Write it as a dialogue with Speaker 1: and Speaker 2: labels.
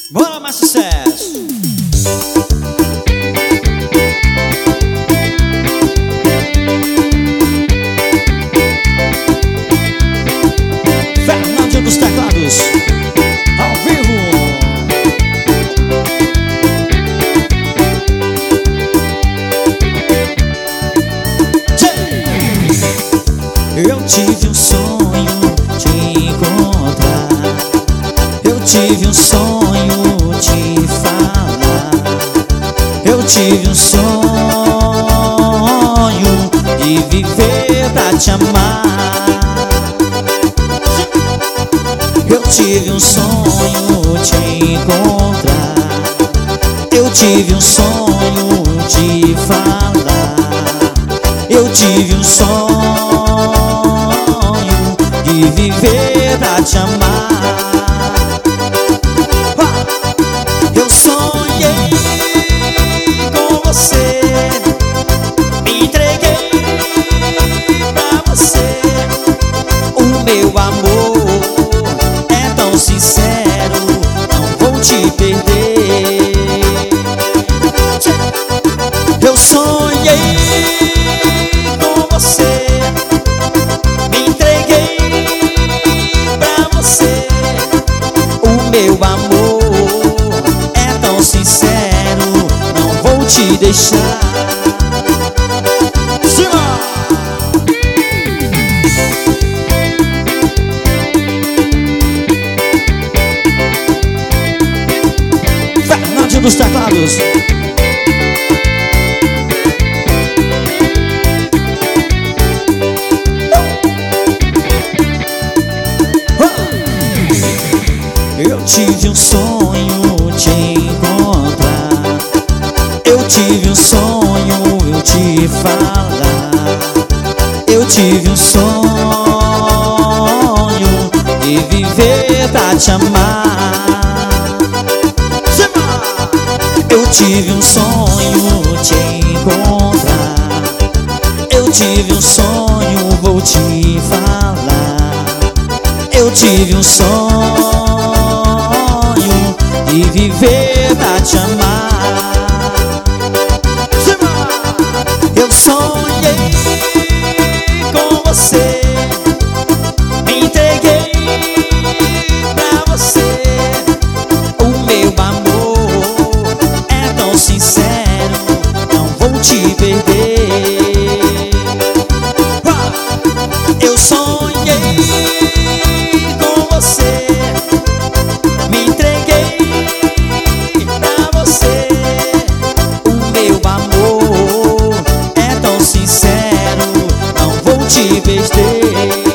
Speaker 1: Bora, mais sucesso! Fernandinho dos teclados, ao vivo. Eu tive um sonho de encontrar, eu tive um sonho de falar, eu tive um sonho de viver pra te amar. Eu tive um sonho de encontrar, eu tive um sonho de falar, eu tive um sonho de viver pra te amar. Eu sonhei com você, me entreguei pra você. O meu amor é tão sincero, não vou te perder. Eu sonhei com você, me entreguei pra você. O meu amor é tão sincero, não vou te deixar. Fernandinho dos teclados. Eu tive um sonho de encontrar, eu tive um sonho de falar, eu tive um sonho de viver pra te amar. Eu tive um sonho de encontrar, eu tive um sonho, vou te falar. Eu tive um sonho de viver pra te amar. Eu sonhei com você, me entreguei pra você. O meu amor é tão sincero, não vou te perder. Eu sonhei com você, me entreguei pra você. O meu amor é tão sincero, não vou te perder.